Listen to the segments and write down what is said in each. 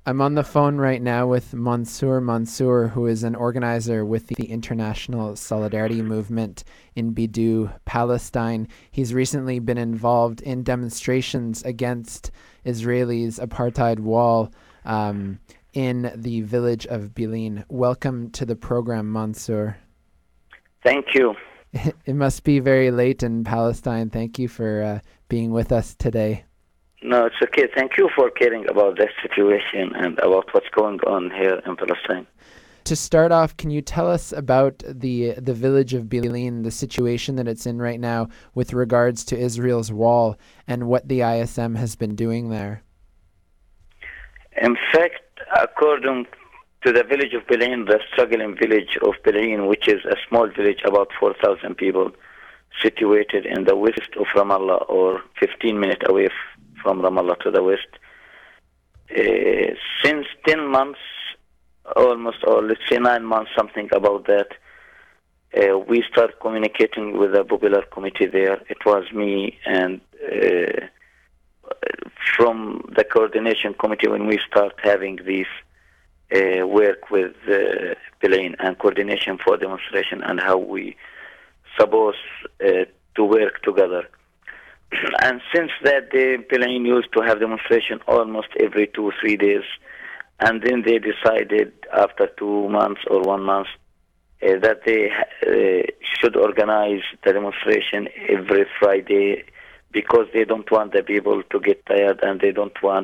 I'm on the phone right now with Mansour, who is an organizer with the International Solidarity Movement in Bidou, Palestine. He's recently been involved in demonstrations against Israel's apartheid wall in the village of Bil'in. Welcome to the program, Mansour. Thank you. It must be very late in Palestine. Thank you for being with us today. No, it's okay. Thank you for caring about that situation and about what's going on here in Palestine. To start off, can you tell us about the village of Bil'in, the situation that it's in right now with regards to Israel's wall and what the ISM has been doing there? In fact, according to the village of Bil'in, the struggling village of Bil'in, which is a small village, about 4,000 people, situated in the west of Ramallah, or 15 minutes away from Ramallah to the west. Since 10 months, almost, or let's say 9 months, something about that, we start communicating with the Popular Committee there. It was me and from the coordination committee when we start having this work with Bil'in and coordination for demonstration and how we supposed to work together. And since that day, Bil'in used to have demonstration almost every 2-3 days. And then they decided after 2 months or 1 month that they should organize the demonstration every Friday because they don't want the people to get tired and they don't want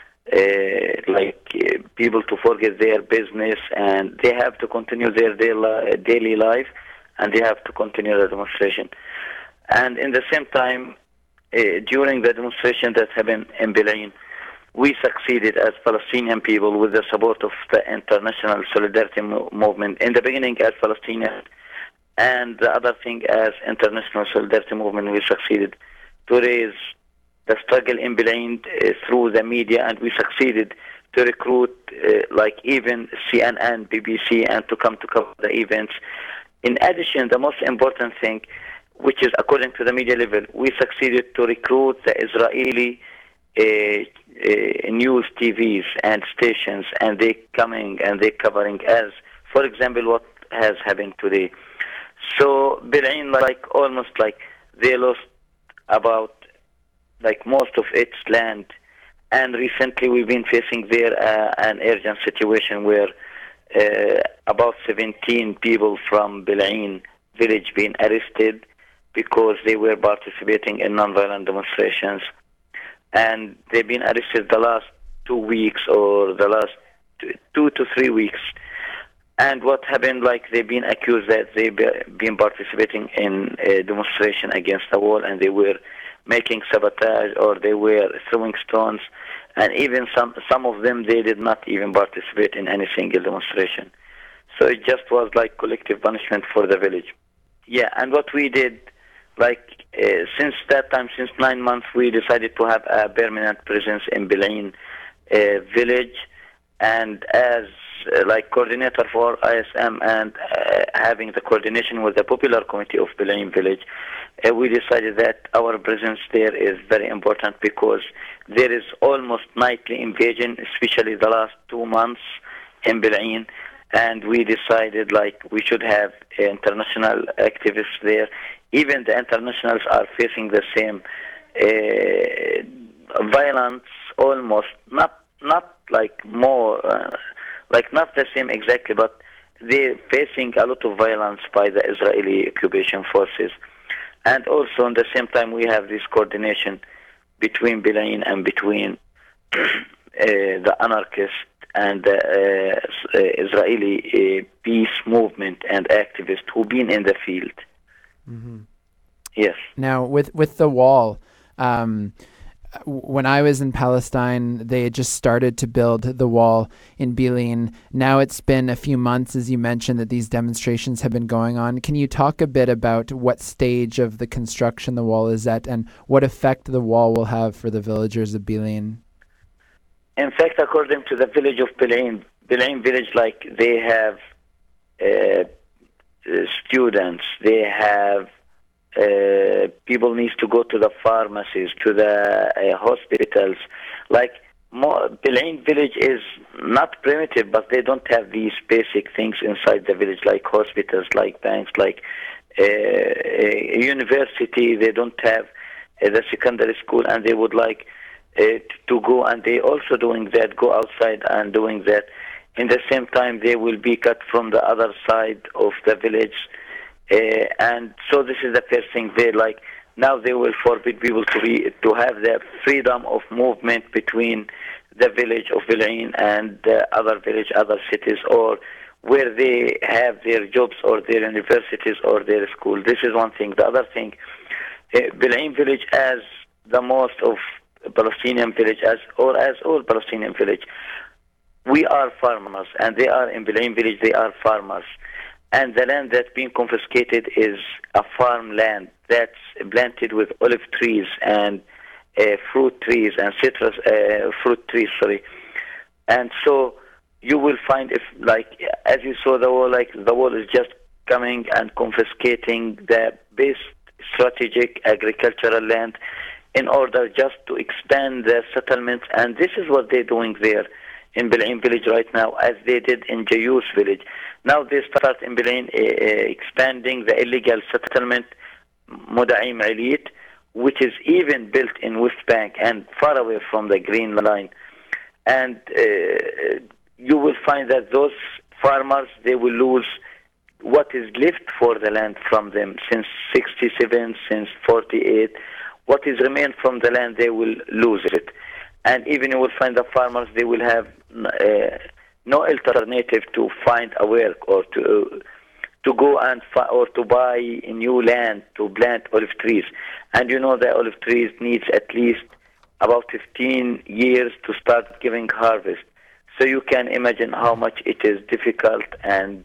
people to forget their business, and they have to continue their daily life and they have to continue the demonstration. And in the same time, during the demonstration that happened in Bil'in, we succeeded as Palestinian people with the support of the International Solidarity Movement. In the beginning as Palestinians, and the other thing as International Solidarity Movement, we succeeded to raise the struggle in Bil'in through the media, and we succeeded to recruit even CNN, BBC, and to come to cover the events. In addition, the most important thing, which is according to the media level, we succeeded to recruit the Israeli news TVs and stations, and they coming and they covering as, for example, what has happened today. So Bil'in, almost they lost about most of its land, and recently we've been facing there an urgent situation where about 17 people from Bil'in village been arrested because they were participating in non-violent demonstrations, and they've been arrested the last 2 weeks or the last 2 to 3 weeks. And what happened, they've been accused that they've been participating in a demonstration against the wall, and they were making sabotage or they were throwing stones, and even some of them, they did not even participate in any single demonstration. So it just was collective punishment for the village. Yeah, and what we did, since that time, since 9 months, we decided to have a permanent presence in Bil'in village, and as coordinator for ISM and having the coordination with the Popular Committee of Bil'in village, we decided that our presence there is very important because there is almost nightly invasion, especially the last 2 months in Bil'in, and we decided we should have international activists there. Even the internationals are facing the same violence, almost not more, not the same exactly, but they're facing a lot of violence by the Israeli occupation forces. And also, at the same time, we have this coordination between Bil'in and between the anarchists and the Israeli peace movement and activists who've been in the field. Mm-hmm. Yes. Now, with the wall, when I was in Palestine, they had just started to build the wall in Bil'in. Now it's been a few months, as you mentioned, that these demonstrations have been going on. Can you talk a bit about what stage of the construction the wall is at and what effect the wall will have for the villagers of Bil'in? In fact, according to the village of Bil'in village, they have students, they have people needs to go to the pharmacies, to the hospitals. Bilain village is not primitive, but they don't have these basic things inside the village, like hospitals, like banks, like a university. They don't have the secondary school, and they would like to go, and they also doing that, go outside and doing that. In the same time, they will be cut from the other side of the village, and so this is the first thing. They like now they will forbid people to have the freedom of movement between the village of Bilain and other village, other cities, or where they have their jobs or their universities or their school. This is one thing. The other thing, Bilain village, as the most of Palestinian village, as all Palestinian village, we are farmers, and they are in Bilain village. They are farmers, and the land that's being confiscated is a farmland that's planted with olive trees and fruit trees and citrus fruit trees. And so you will find, if like as you saw the wall is just coming and confiscating the best strategic agricultural land in order just to expand their settlements, and this is what they're doing there in Bilain village right now, as they did in Jayus village. Now they start in Bilain expanding the illegal settlement Mudaim Elite, which is even built in West Bank and far away from the Green Line. And you will find that those farmers, they will lose what is left for the land from them since 67, since 48. What is remained from the land, they will lose it. And even you will find the farmers, they will have no alternative to find a work or to go and or to buy a new land to plant olive trees. And you know the olive trees needs at least about 15 years to start giving harvest. So you can imagine how much it is difficult and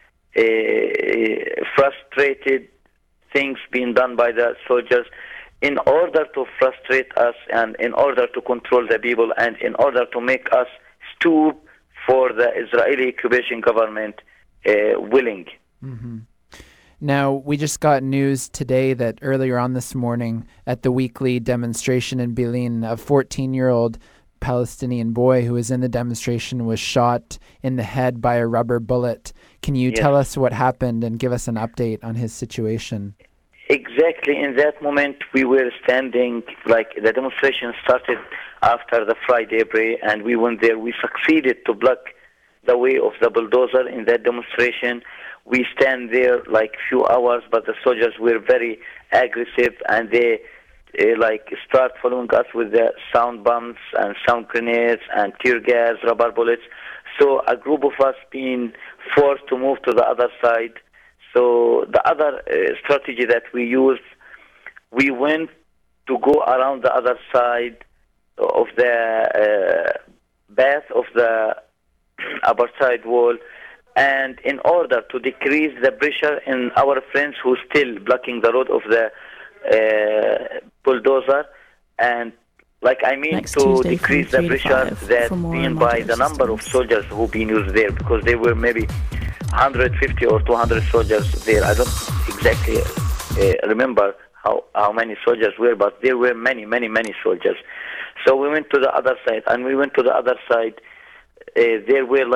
frustrated things being done by the soldiers in order to frustrate us and in order to control the people and in order to make us stoop for the Israeli occupation government willing. Mm-hmm. Now, we just got news today that earlier on this morning at the weekly demonstration in Bilain, a 14-year-old Palestinian boy who was in the demonstration was shot in the head by a rubber bullet. Can you tell us what happened and give us an update on his situation? Exactly. In that moment, we were standing, like the demonstration started after the Friday prayer, and we went there. We succeeded to block the way of the bulldozer in that demonstration. We stand there like few hours, but the soldiers were very aggressive, and they start following us with the sound bombs and sound grenades and tear gas, rubber bullets. So a group of us being forced to move to the other side. So the other strategy that we used, we went to go around the other side of the path of the apartheid wall, and in order to decrease the pressure in our friends who still blocking the road of the bulldozer, and to decrease the pressure that's been by the number of soldiers who been used there, because there were maybe 150 or 200 soldiers there. I don't exactly remember how many soldiers were, but there were many soldiers. So we went to the other side, and we went to the other side. There were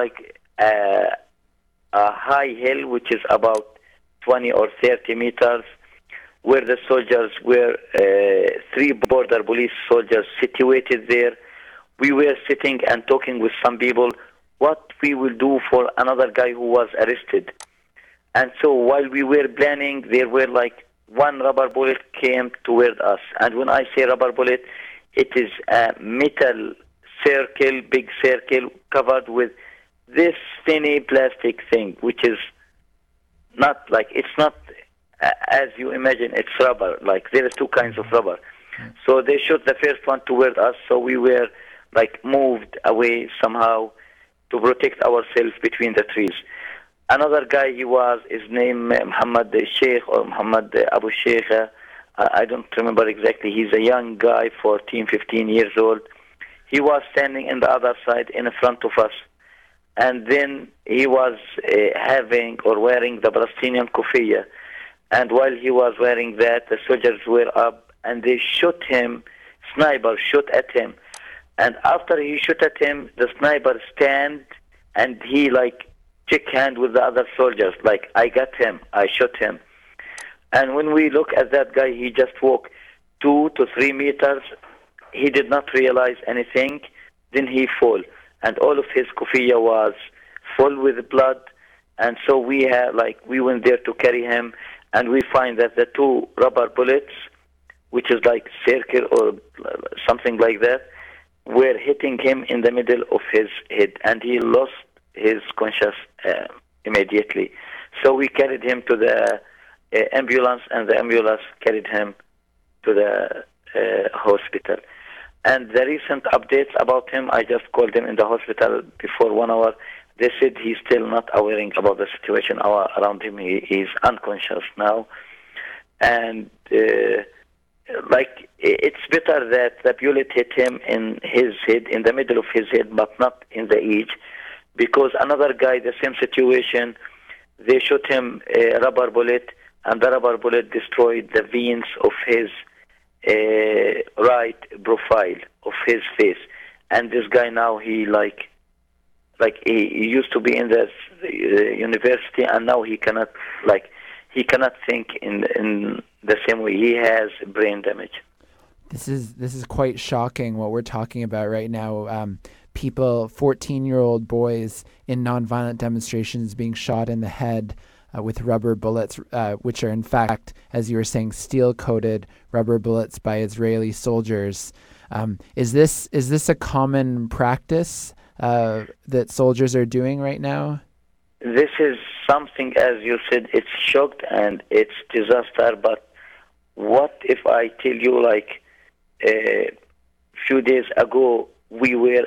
a high hill, which is about 20 or 30 meters, where the soldiers were, 3 border police soldiers situated there. We were sitting and talking with some people what we will do for another guy who was arrested. And so while we were planning, there were one rubber bullet came toward us. And when I say rubber bullet, it is a metal circle, big circle, covered with this thinny plastic thing, which is not it's not as you imagine, it's rubber. There is 2 kinds of rubber. So they shot the first one toward us, so we were moved away somehow to protect ourselves between the trees. Another guy, his name Muhammad Sheikh or Muhammad Abu Sheikh, I don't remember exactly. He's a young guy, 14, 15 years old. He was standing in the other side in front of us. And then he was having or wearing the Palestinian kufiya. And while he was wearing that, the soldiers were up and they shot him, sniper shot at him. And after he shot at him, the sniper stand and he shake hand with the other soldiers. Like, I got him, I shot him. And when we look at that guy, he just walked 2 to 3 meters. He did not realize anything. Then he fall. And all of his kufiya was full with blood. And so we went there to carry him. And we find that the 2 rubber bullets, which is like circle or something like that, were hitting him in the middle of his head. And he lost his conscious immediately. So we carried him to the ambulance, and the ambulance carried him to the hospital. And the recent updates about him, I just called him in the hospital before 1 hour. They said he's still not aware about the situation around him. He's unconscious now. And it's better that the bullet hit him in his head, in the middle of his head, but not in the edge. Because another guy, the same situation, they shot him a rubber bullet, and the rubber bullet destroyed the veins of his right profile of his face. And this guy now, he used to be in the university, and now he cannot think in the same way. He has brain damage. This is quite shocking what we're talking about right now. People, 14-year-old boys in nonviolent demonstrations being shot in the head with rubber bullets, which are in fact, as you were saying, steel-coated rubber bullets by Israeli soldiers. Is this a common practice that soldiers are doing right now? This is something, as you said, it's shocked and it's disaster. But what if I tell you, a few days ago, we were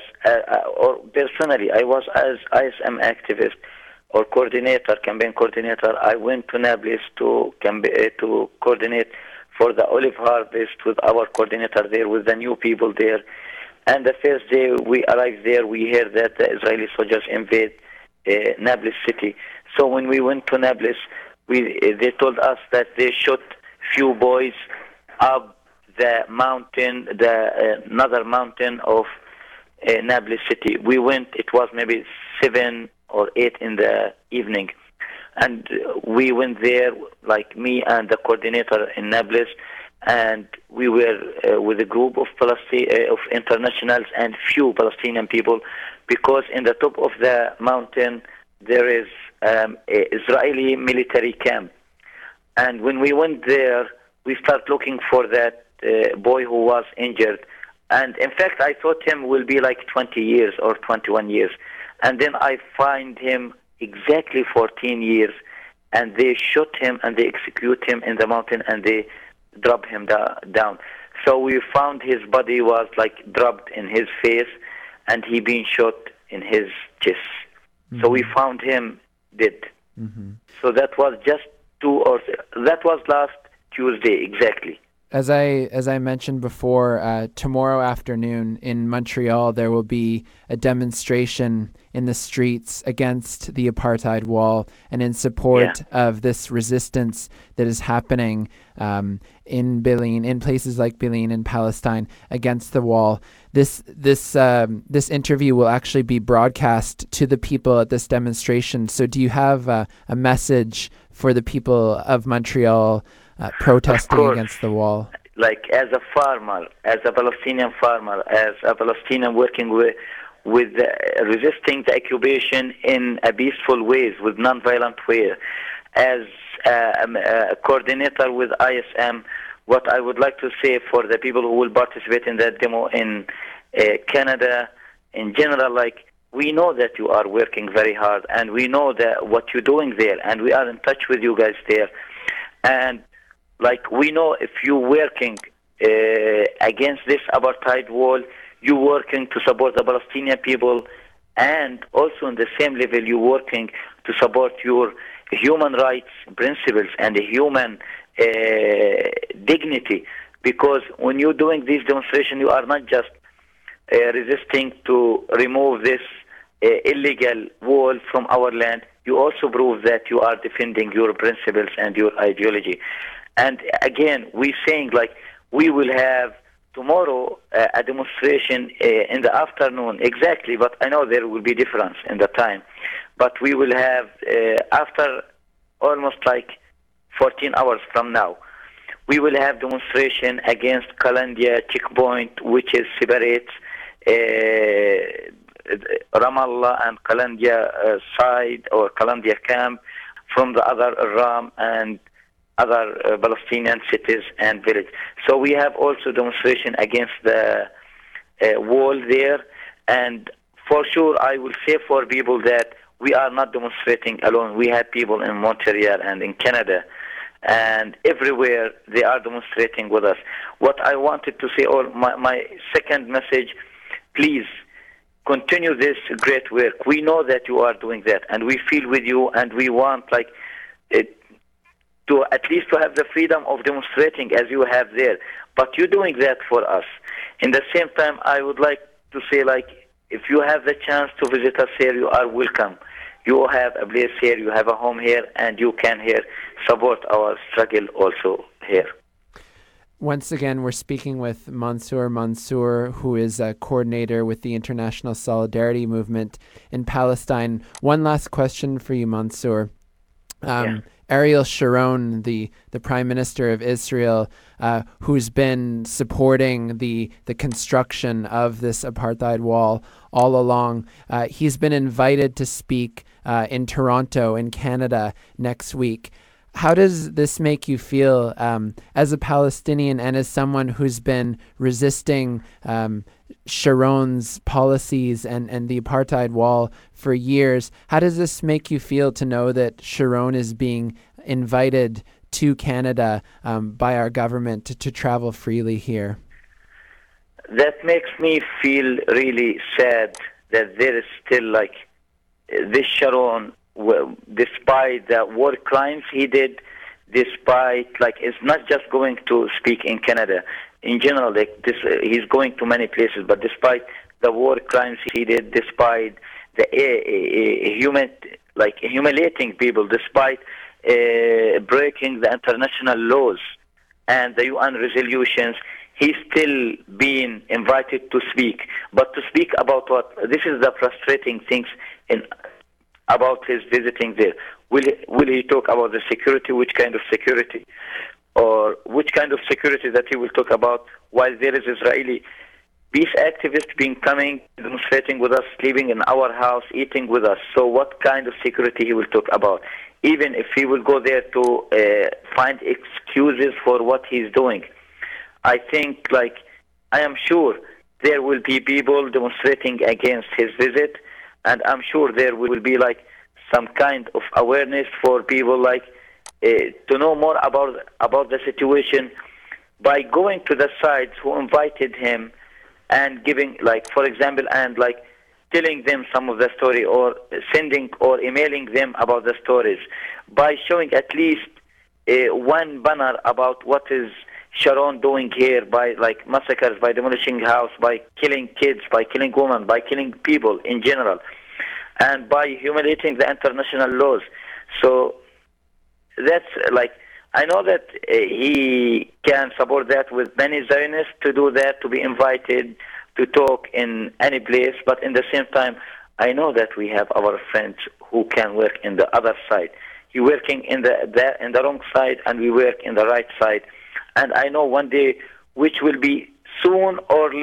or personally, I was as ISM activist or coordinator, campaign coordinator. I went to Nablus to coordinate for the olive harvest with our coordinator there, with the new people there. And the first day we arrived there, we heard that the Israeli soldiers invade Nablus city. So when we went to Nablus, they told us that they shot few boys up the mountain, another mountain of Nablus city. We went, it was maybe 7 or 8 in the evening. And we went there, me and the coordinator in Nablus, and we were with a group of of internationals and few Palestinian people, because in the top of the mountain there is an Israeli military camp. And when we went there, we started looking for that boy who was injured. And in fact, I thought him will be 20 years or 21 years. And then I find him exactly 14 years. And they shot him and they execute him in the mountain and they drop him down. So we found his body was dropped in his face and he been shot in his chest. Mm-hmm. So we found him dead. Mm-hmm. So that was just that was last Tuesday exactly. As I mentioned before, tomorrow afternoon in Montreal, there will be a demonstration in the streets against the apartheid wall and in support of this resistance that is happening in Bil'in, in places like Bil'in in Palestine, against the wall. This interview will actually be broadcast to the people at this demonstration. So do you have a message for the people of Montreal protesting against the wall? As a farmer, as a Palestinian farmer, as a Palestinian working with resisting the occupation in a peaceful ways, with non-violent way, as a coordinator with ISM, what I would like to say for the people who will participate in that demo in Canada, in general, we know that you are working very hard, and we know that what you're doing there, and we are in touch with you guys there. And we know if you're working against this apartheid wall, you're working to support the Palestinian people, and also on the same level, you're working to support your human rights principles and human dignity. Because when you're doing this demonstration, you are not just resisting to remove this illegal wall from our land. You also prove that you are defending your principles and your ideology. And again, we're saying we will have tomorrow a demonstration in the afternoon, exactly, but I know there will be difference in the time. But we will have, after almost like 14 hours from now, we will have demonstration against Qalandia checkpoint, which is separates Ramallah and Qalandia side or Qalandia camp from the other Ram and other Palestinian cities and villages. So we have also demonstration against the wall there. And for sure, I will say for people that we are not demonstrating alone. We have people in Montreal and in Canada and everywhere they are demonstrating with us. What I wanted to say, or my second message, please continue this great work. We know that you are doing that, and we feel with you, and we want to at least to have the freedom of demonstrating as you have there. But you're doing that for us. In the same time, I would like to say, if you have the chance to visit us here, you are welcome. You have a place here, you have a home here, and you can here support our struggle also here. Once again, we're speaking with Mansour Mansour, who is a coordinator with the International Solidarity Movement in Palestine. One last question for you, Mansour. Ariel Sharon, the Prime Minister of Israel, who's been supporting the construction of this apartheid wall all along, he's been invited to speak in Toronto in Canada next week. How does this make you feel as a Palestinian and as someone who's been resisting Sharon's policies and the apartheid wall for years? How does this make you feel to know that Sharon is being invited to Canada by our government to travel freely here? That makes me feel really sad that there is still this Sharon, despite the war crimes he did, despite it's not just going to speak in Canada. In general, he's going to many places, but despite the war crimes he did, despite the humiliating people, despite breaking the international laws and the UN resolutions, he's still being invited to speak. But to speak about what? This is the frustrating things about his visiting there. Will he talk about the security? Which kind of security? Or which kind of security that he will talk about while there is Israeli peace activists being coming, demonstrating with us, sleeping in our house, eating with us? So what kind of security he will talk about? Even if he will go there to find excuses for what he's doing. I think, I am sure there will be people demonstrating against his visit, and I'm sure there will be some kind of awareness for people to know more about the situation by going to the sites who invited him and giving, for example, and telling them some of the story or sending or emailing them about the stories, by showing at least one banner about what is Sharon doing here, by massacres, by demolishing house, by killing kids, by killing women, by killing people in general, and by humiliating the international laws. So that's I know that he can support that with many Zionists to do that, to be invited to talk in any place, but in the same time, I know that we have our friends who can work in the other side. He working in the wrong side, and we work in the right side. And I know one day, which will be soon or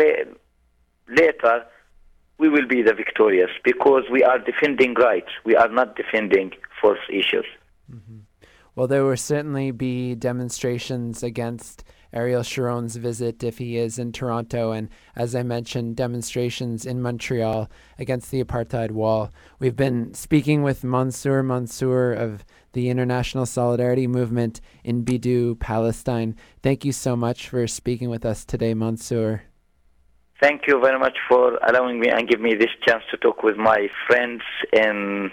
later, we will be the victorious, because we are defending rights. We are not defending false issues. Mm-hmm. Well, there will certainly be demonstrations against Ariel Sharon's visit if he is in Toronto, and as I mentioned, demonstrations in Montreal against the apartheid wall. We've been speaking with Mansour Mansour of the International Solidarity Movement in Bidou, Palestine. Thank you so much for speaking with us today, Mansour. Thank you very much for allowing me and give me this chance to talk with my friends in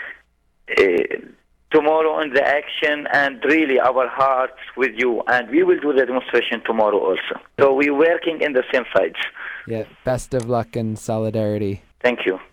tomorrow in the action, and really our hearts with you. And we will do the demonstration tomorrow also. So we're working in the same sides. Yeah, best of luck and solidarity. Thank you.